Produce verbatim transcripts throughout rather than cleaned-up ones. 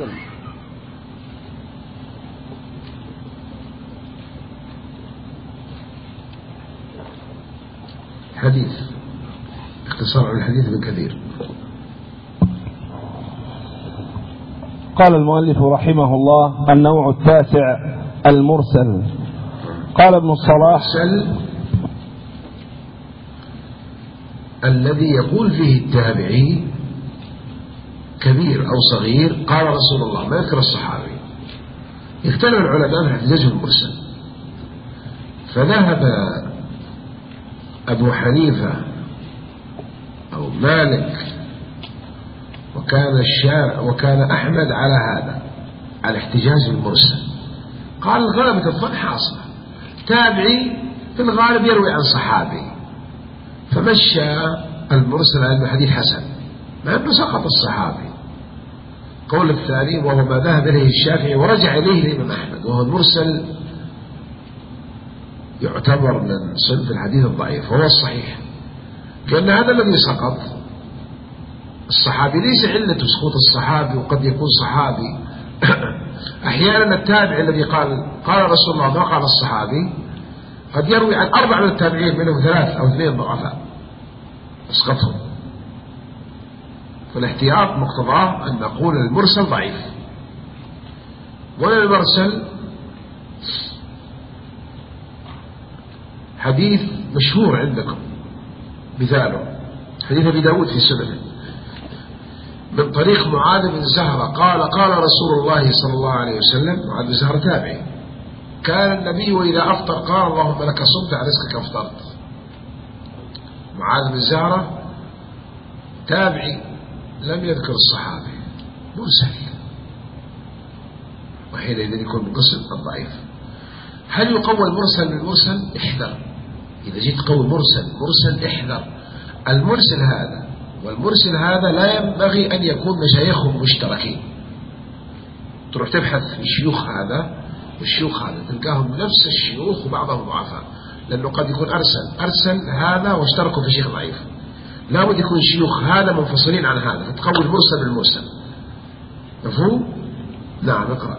حديث اختصار عن الحديث ابن كثير. قال المؤلف رحمه الله: النوع التاسع المرسل. قال ابن الصلاح: المرسل الذي يقول فيه التابعي كبير أو صغير قال رسول الله، ما يذكر الصحابي. اختلف العلماء في احتجاج المرسل، فذهب أبو حنيفة أو مالك وكان الشافعي وكان أحمد على هذا، على احتجاج المرسل. قال غلبة الظن حاصلة، تابعي في الغالب يروي عن صحابي، فمشى المرسل على حديث حسن مع أنه سقط الصحابي. قول الثاني وهو ما ذهب إليه الشافعي ورجع إليه الإمام أحمد، وهو المرسل يعتبر من صنف الحديث الضعيف، وهو الصحيح، لأن هذا الذي سقط الصحابي ليس علة سقوط الصحابي، وقد يكون صحابي. أحيانا التابع الذي قال قال رسول الله ما قال الصحابي قد يروي عن أربع من التابعين، منهم ثلاث أو اثنين ضعفاء اسقطهم، فالاحتياط مقتضاه أن نقول المرسل ضعيف. ولا المرسل حديث مشهور عندكم مثاله حديث أبي داود في سننه من طريق معاذ بن زهرة قال قال رسول الله صلى الله عليه وسلم. معاذ بن زهرة تابعي، كان النبي وإذا أفطر قال اللهم لك صمت على رزقك أفطرت. معاذ بن زهرة تابعي لم يذكر الصحابي، مرسل، وحينئذ يكون من قسم الضعيف. هل يقوى المرسل بالمرسل؟ احذر، إذا جيت تقوي مرسل مرسل احذر. المرسل هذا والمرسل هذا لا ينبغي أن يكون مشايخهم مشتركين. تروح تبحث في شيوخ هذا والشيوخ هذا تلقاهم نفس الشيوخ وبعضهم ضعفاء، لأنه قد يكون أرسل أرسل هذا واشتركوا في شيخ ضعيف. لا بد يكون شيوخ هذا منفصلين عن هذا، فتقوي المرسل بالمرسل. مفهوم؟ نعم اقرأ.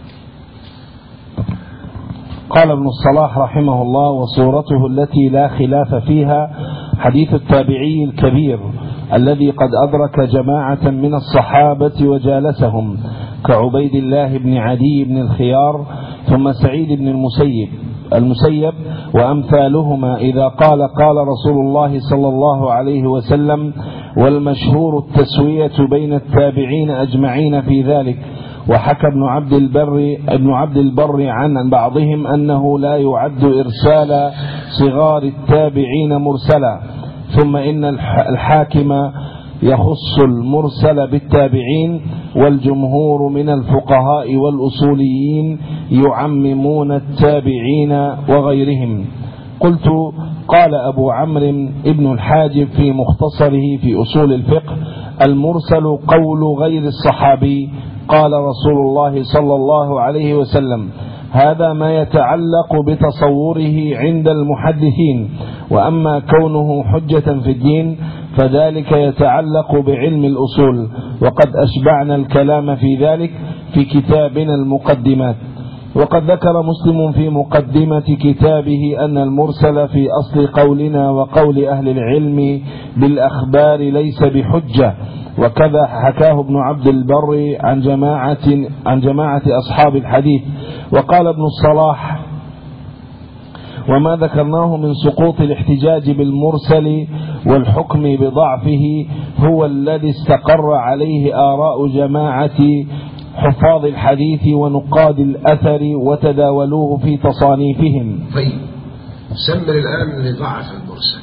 قال ابن الصلاح رحمه الله: وصورته التي لا خلاف فيها حديث التابعي الكبير الذي قد أدرك جماعة من الصحابة وجالسهم، كعبيد الله بن عدي بن الخيار، ثم سعيد بن المسيب المسيب وأمثالهما، إذا قال قال رسول الله صلى الله عليه وسلم. والمشهور التسوية بين التابعين أجمعين في ذلك. وحكى ابن عبد البر ابن عبد البر عن بعضهم أنه لا يعد إرسال صغار التابعين مرسلا. ثم إن الحاكم يخص المرسل بالتابعين، والجمهور من الفقهاء والأصوليين يعممون التابعين وغيرهم. قلت: قال أبو عمرو ابن الحاجب في مختصره في أصول الفقه: المرسل قول غير الصحابي قال رسول الله صلى الله عليه وسلم. هذا ما يتعلق بتصوره عند المحدثين، وأما كونه حجة في الدين فذلك يتعلق بعلم الأصول، وقد أشبعنا الكلام في ذلك في كتابنا المقدمات. وقد ذكر مسلم في مقدمة كتابه أن المرسل في أصل قولنا وقول أهل العلم بالأخبار ليس بحجة، وكذا حكاه ابن عبد البر عن جماعة, عن جماعة أصحاب الحديث. وقال ابن الصلاح: وما ذكرناه من سقوط الاحتجاج بالمرسل والحكم بضعفه هو الذي استقر عليه آراء جماعة حفاظ الحديث ونقاد الأثر وتداولوه في تصانيفهم. طيب، سمر الآن لضعف المرسل.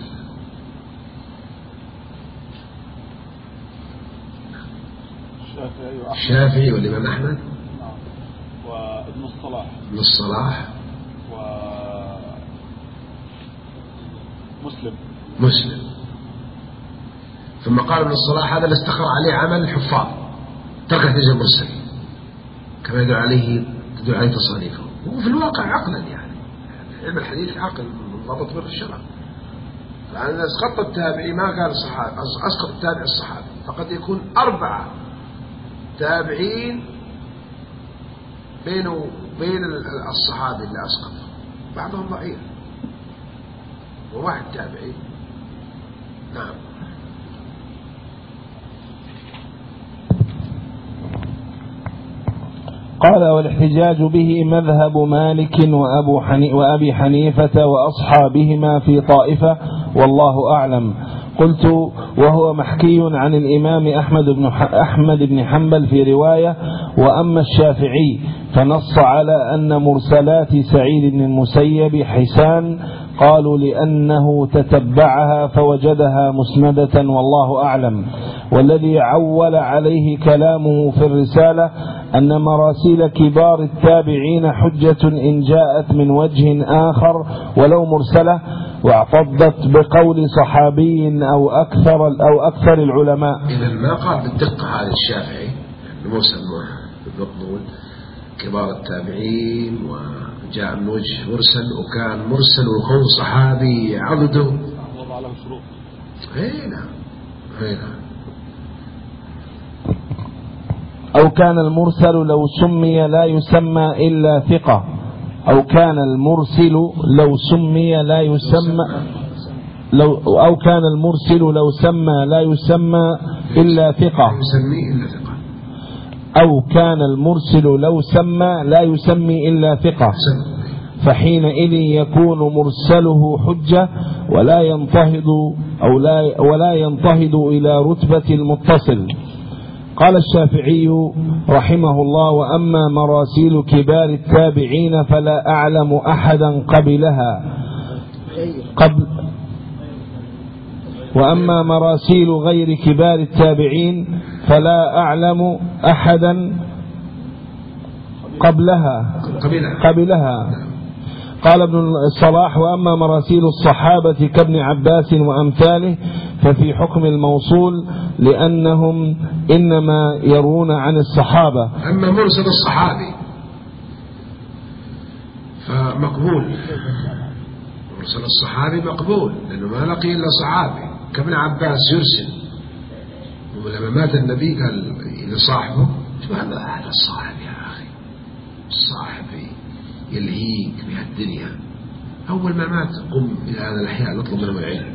الشافعي والإمام أحمد وابن الصلاح ابن الصلاح ومسلم مسلم ثم قال ابن الصلاح هذا اللي استقر عليه عمل الحفاظ، ترك احتجاج المرسل كما يدل عليه تدل عليه تصانيفه. وفي الواقع عقلا يعني علم الحديث عقل منضبط به الشرع. فأنا أسقط التابعي ما قال الصحابي، أسقط التابع الصحابي، فقد يكون أربعة تابعين بينه وبين الصحابي اللي أسقطه، بعضهم ضعيف وواحد تابعي. نعم. قال: والاحتجاج به مذهب مالك وأبو حني وأبي حنيفة وأصحابهما في طائفة، والله أعلم. قلت: وهو محكي عن الإمام أحمد بن أحمد بن حنبل في رواية. وأما الشافعي فنص على أن مرسلات سعيد بن المسيب حسان، قالوا لأنه تتبعها فوجدها مسندة، والله أعلم. والذي عول عليه كلامه في الرسالة أن مراسيل كبار التابعين حجة إن جاءت من وجه آخر ولو مرسلة، واعتضت بقول صحابي أو أكثر أو أكثر العلماء. إذا ما قال بالدقة هذا الشافعي المرسل بالمقبول كبار التابعين وجاء من وجه مرسل، وكان مرسل وقول صحابي عضده وضع له شروط. هنا هنا أو كان المرسل لو سمي لا يسمى إلا ثقة، أو كان المرسل لو سمي لا يسمى لو أو كان المرسل لو سمى لا يسمى إلا ثقة أو كان المرسل لو سمى لا يسمي إلا ثقة، فحينئذ يكون مرسله حجة ولا ينتهض أو لا ولا ينتهض إلى رتبة المتصل. قال الشافعي رحمه الله: وأما مراسيل كبار التابعين فلا أعلم أحدا قبلها قبل وأما مراسيل غير كبار التابعين فلا أعلم أحدا قبلها قبلها قال ابن الصلاح: وأما مراسيل الصحابة كابن عباس وأمثاله ففي حكم الموصول، لأنهم إنما يرون عن الصحابة. أما مرسل الصحابي فمقبول، مرسل الصحابي مقبول لأنه ما لقي إلا صحابي. كابن عباس يرسل، ولما مات النبي قال لصاحبه: شو هذا هذا الصاحب يا أخي، الصاحب يلهيك بهالدنيا، أول ما مات قم إلى هذا الأحياء نطلب منهم العلم،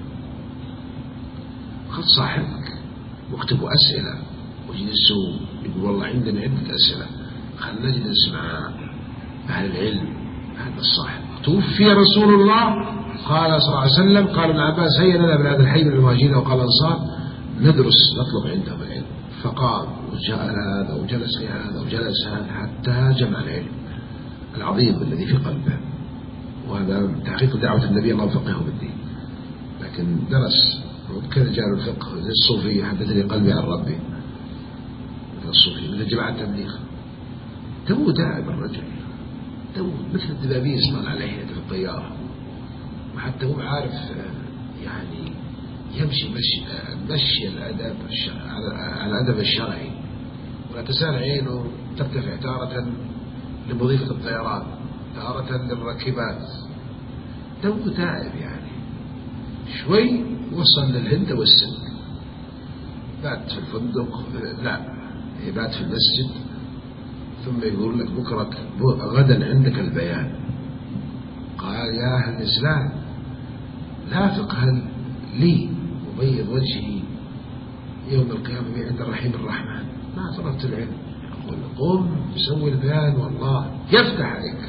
خذ صاحبك واكتبوا أسئلة واجلسوا، يقول والله عندنا عدة أسئلة، خلنا نجلس مع أهل العلم. هذا الصاحب توفي رسول الله قال صلى الله عليه وسلم، قال ابن عباس: هيا لنا من هذا الحي من المهاجرين وقال الأنصار ندرس نطلب عندهم العلم. فقام وجاء هذا وجلس في هذا وجلس هذا حتى جمع العلم العظيم الذي في قلبه. وهذا تحقيق دعوة النبي الله فقهه بالدين، لكن درس وكذا جاء الفقه زي الصوفي: حدثني قلبي عن ربي، مثل الصوفي مثل جماعة التبليغ. تو دائم الرجل تو مثل الدبابيس طال على لحيته في الطيارة، وحتى هو عارف يعني يمشي مشي مشي الأدب على الأدب الشرعي، ولا تزال عينه ترتفع تارة لمضيفة الطيران تارة للراكبات. تو تائب يعني، شوي وصل للهند والسند، بات في الفندق لا يبات في المسجد، ثم يقول لك بكرة غدا عندك البيان. قال: يا أهل الإسلام لا فقه لي مبيض وجهي يوم القيامة عند الرحيم الرحمن، ما طلبت العلم. يقول: قم سوي البيان والله يفتح عليك.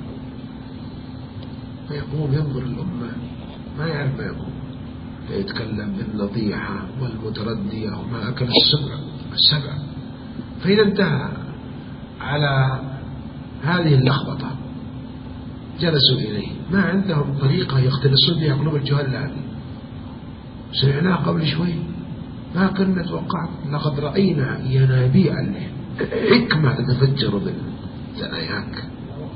فيقوم ينظر الأمة ما يعرف ما يقول، فيتكلم بالنضيحة والمتردية وما أكل السبع السبع. فإذا انتهى على هذه اللخبطة جلسوا إليه، ما عندهم طريقة يختلسون بها قلوب الجهال هذه. سمعناه قبل شوي ما كنا توقعت، لقد رأينا ينابيع الحكمة تتفجر من ثناياك،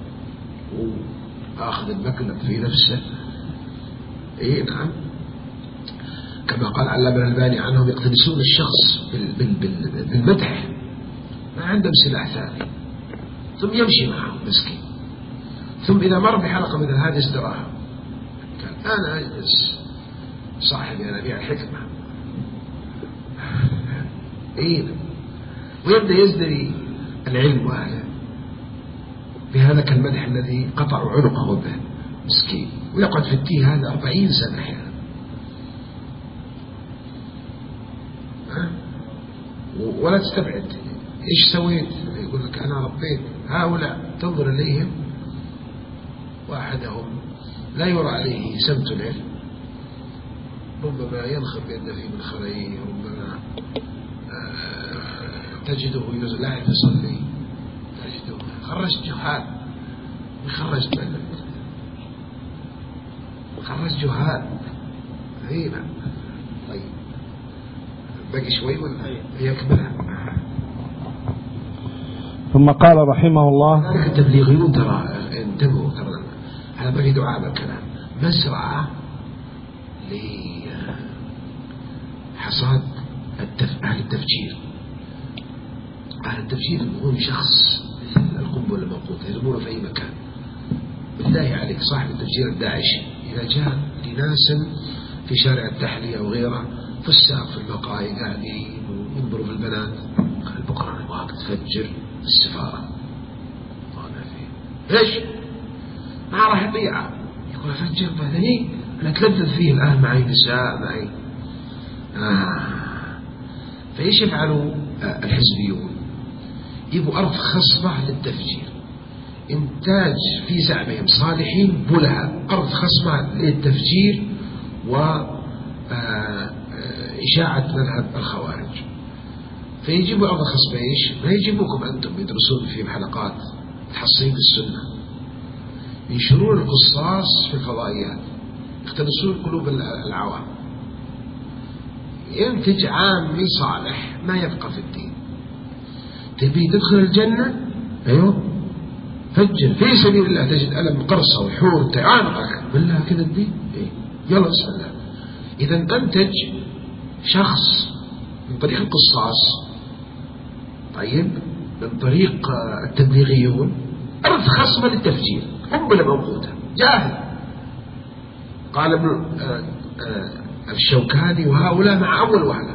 وآخذ المكلب في نفسه. إيه نعم، كما قال علامة الألباني عنهم: يقتدسون الشخص بالمدح، ما عندهم سلاح ثاني، ثم يمشي معه مسكين. ثم إذا مر بحلقة مثل هذه ازدراها، قال: أنا أجلس صاحب ينابيع الحكمة. إيه، ويبدأ يزدري العلم وأهله، بهذا المدح الذي قطعوا عنقه به مسكين، ويقعد في التيه هذا أربعين سنة أحيانا. ولا تستبعد إيش سويت، يقول لك أنا ربيت هؤلاء، تنظر إليهم واحدهم لا يرى عليه سمت العلم، ربما ينخر بيده في منخريه، ربما تجده لا يصلي، تجده خرج جهال، يخرج بلد، خرج جهال غريبة. طيب باقي شوي ولا يكملها؟ ثم قال رحمه الله: ذلك التبليغيون ترى انتبهوا، ترى هذا باقي دعاء بالكلام، مزرعة لحصاد أهل التفجير. أهل التفجير يبغون شخص مثل القنبلة الموقوتة يرمونه في أي مكان. بالله عليك صاحب التفجير الداعشي إذا جاء لناس في شارع التحلية أو غيره فساق في المقاهي قاعدين وينظروا في البنات، قال بكرة أنا أبغاك تفجر السفارة. طالع فيه إيش؟ ما راح يضيعه، يقول أفجر بعدين أنا أتلذذ فيه الآن، معي نساء معي آه. فإيش يفعلوا الحزبيون؟ يبوا أرض خصبة للتفجير، إنتاج في زعمهم صالحين بلها، أرض خصبة للتفجير وإشاعة مذهب الخوارج. فيجيبوا أرض خصبة إيش؟ ما يجيبوكم أنتم يدرسون في حلقات تحصين السنة، ينشرون القصاص في الفضائيات، يختلسون قلوب العوام، ينتج عامي صالح ما يبقى في الدين. تبي تدخل الجنة؟ أيوه فجر في سبيل الله، تجد ألم قرصة وحور تعانقك بالله كذا الدين، إيه؟ يلا بسم الله. إذا أنتج شخص من طريق القصاص، طيب من طريق التبليغيون، أرض خصمة للتفجير، قنبلة موقوتة جاهل. قال ابن الشوكاني وهؤلاء مع أول وهلة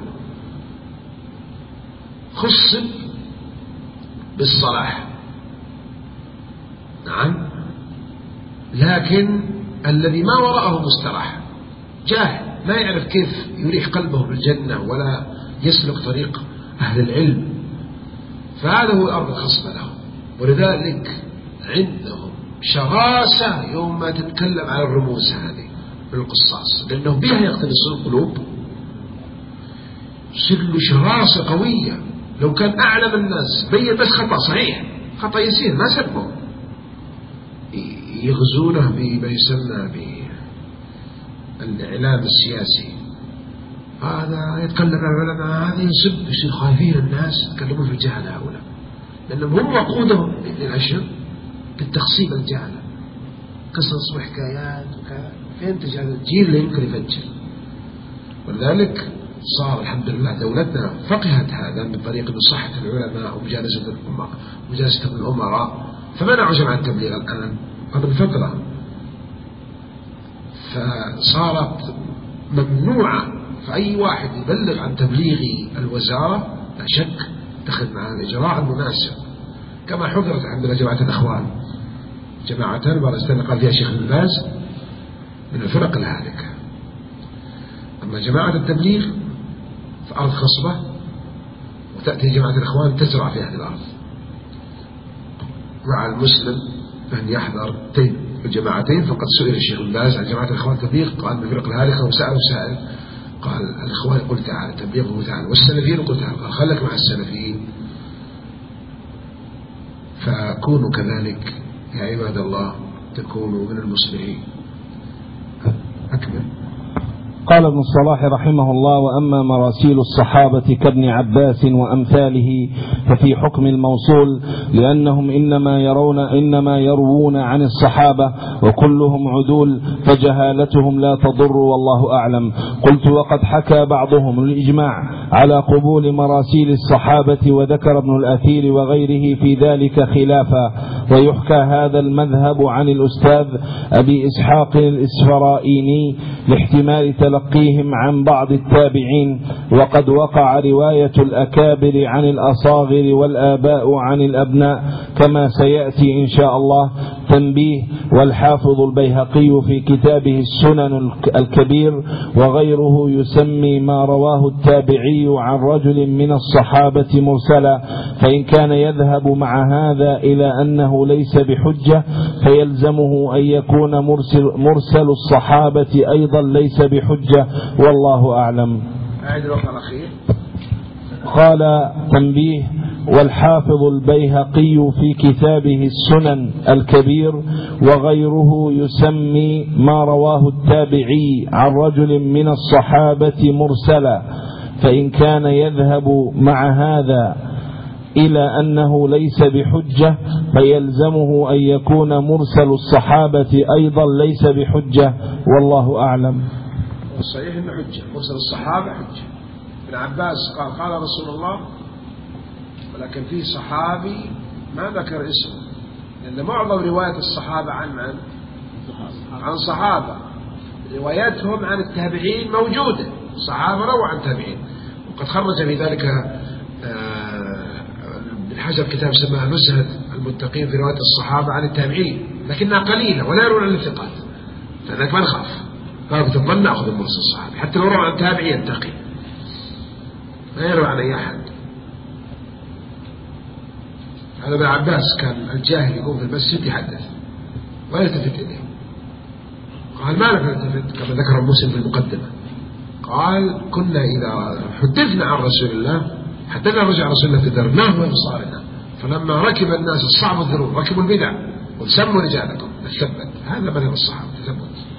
خصب بالصلاح، نعم، لكن الذي ما وراءه مستراح، جاهل ما يعرف كيف يريح قلبه بالجنة ولا يسلك طريق أهل العلم، فهذا هو الأرض الخصبة له. ولذلك عندهم شراسة يوم ما تتكلم عن الرموز هذه بالقصاص، لأنه بها يقتنصون القلوب، يصير له شراسة قوية. لو كان أعلم الناس بين بس خطأ صحيح، خطأ يسير ما سبه، يغزونه بما يسمى بالإعلام السياسي، هذا يتكلم عن العلماء، هذا يسب، يصير خايفين الناس يتكلمون في الجهل هؤلاء، لأنهم هم وقودهم للعشر بالتخصيب الجهل، قصص وحكايات وكذا، فينتج هذا الجيل اللي يمكن يفجر. ولذلك صار الحمد لله دولتنا فقهت هذا من طريق نصحة العلماء ومجالسة مجالسة الأمراء، فمنعوا جماعة التبليغ الآن قبل فترة، فصارت ممنوعة، فأي واحد يبلغ عن تبليغ الوزارة لا شك تأخذ معه الإجراء المناسب، كما حضرت عندنا جماعة الأخوان، جماعة بعض السنة قال فيها شيخ ابن باز من الفرق الهالكة. أما جماعة التبليغ في أرض خصبة، وتأتي جماعة الأخوان تزرع في هذه الأرض، مع المسلم أن يحذر الجماعتين. فقد سئل الشيخ ابن باز عن جماعة الأخوان التبليغ، قال من الفرق الهالكة، وسأل سائل قال الإخوان قل تعالى تبليغه تعالى، والسلفيين قل تعالى، قال خلك مع السلفيين. فكونوا كذلك يا عباد الله، تكونوا من المصلحين. أكمل. قال ابن الصلاح رحمه الله: وأما مراسيل الصحابة كابن عباس وأمثاله ففي حكم الموصول، لأنهم إنما يرون إنما يروون عن الصحابة وكلهم عدول، فجهالتهم لا تضر والله أعلم. قلت: وقد حكى بعضهم الإجماع على قبول مراسيل الصحابة، وذكر ابن الأثير وغيره في ذلك خلافا، ويحكى هذا المذهب عن الأستاذ أبي إسحاق الإسفرائيني لاحتمال تلقي تلقيهم عن بعض التابعين، وقد وقع رواية الأكابر عن الأصاغر والآباء عن الأبناء كما سيأتي إن شاء الله. تنبيه: والحافظ البيهقي في كتابه السنن الكبير وغيره يسمي ما رواه التابعي عن رجل من الصحابة مرسلا، فإن كان يذهب مع هذا إلى أنه ليس بحجة فيلزمه أن يكون مرسل, مرسل الصحابة أيضا ليس بحجة، والله أعلم. قال: تنبيه: والحافظ البيهقي في كتابه السنن الكبير وغيره يسمي ما رواه التابعي عن رجل من الصحابة مرسلا، فإن كان يذهب مع هذا إلى أنه ليس بحجة فيلزمه أن يكون مرسل الصحابة أيضا ليس بحجة، والله أعلم. الصحيح أنه حجة، مرسل الصحابة حجة. ابن عباس قال: قال رسول الله، ولكن في صحابي ما ذكر اسمه، لأن معظم رواية الصحابة عن من؟ عن صحابة. رواياتهم عن التابعين موجودة، صحابة رووا عن تابعين. وقد خرج في ذلك ابن حجر كتاب سماه نزهة المتقين في رواية الصحابة عن التابعين، لكنها قليلة ولا يروون عن الثقات، فذلك ما نخاف، غالبة الظن نأخذ المرسل الصحابي حتى لو روى عن تابعي ينتقي، ما يروى عن أي أحد. هذا ابن عباس كان الجاهل يقوم في المسجد يحدث ولا يلتفت إليه، قال: ما لك نلتفت؟ كما ذكر مسلم في المقدمة، قال: كنا إذا حدثنا عن رسول الله حدثنا رجع رسول الله تدرناه وانصارنا، فلما ركب الناس الصعب الذنوب ركبوا البدع وسموا رجالكم الثبت. هذا مذهب الصحابة، تثبت.